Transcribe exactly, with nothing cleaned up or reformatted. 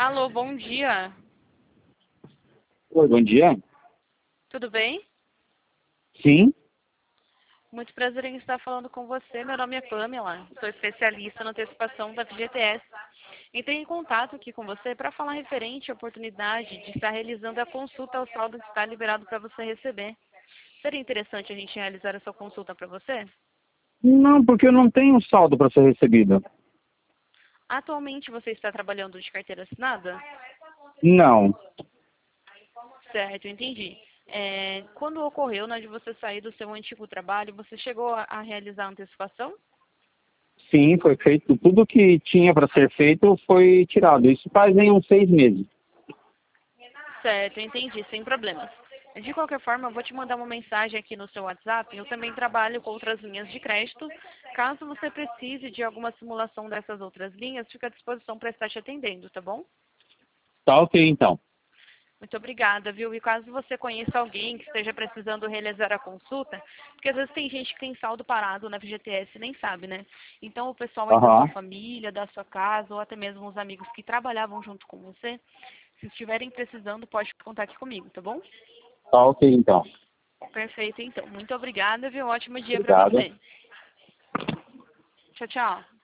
Alô, bom dia. Oi, bom dia. Tudo bem? Sim, Muito prazer em estar falando com você. Meu nome é Pamela, sou especialista na antecipação da F G T S. Entrei em contato aqui com você para falar referente à oportunidade de estar realizando a consulta ao saldo que está liberado para você receber. Seria interessante a gente realizar essa consulta para você? não, porque eu não tenho saldo para ser recebido. Atualmente você está trabalhando de carteira assinada? Não. Certo, entendi. É, quando ocorreu, né, de você sair do seu antigo trabalho, você chegou a, a realizar a antecipação? Sim, foi feito. Tudo que tinha para ser feito foi tirado. Isso fazem uns seis meses. Certo, entendi, sem problemas. De qualquer forma, eu vou te mandar uma mensagem aqui no seu WhatsApp. Eu também trabalho com outras linhas de crédito. Caso você precise de alguma simulação dessas outras linhas, fica à disposição para estar te atendendo, tá bom? Tá ok, então. Muito obrigada, viu? E caso você conheça alguém que esteja precisando realizar a consulta, porque às vezes tem gente que tem saldo parado na F G T S e nem sabe, né? Então o pessoal aí da sua Aham. família, da sua casa, ou até mesmo os amigos que trabalhavam junto com você, se estiverem precisando, pode contar aqui comigo, tá bom? Tá ok, então. Perfeito, então. Muito obrigada, viu? Um ótimo dia para Obrigado. você. Tchau, tchau.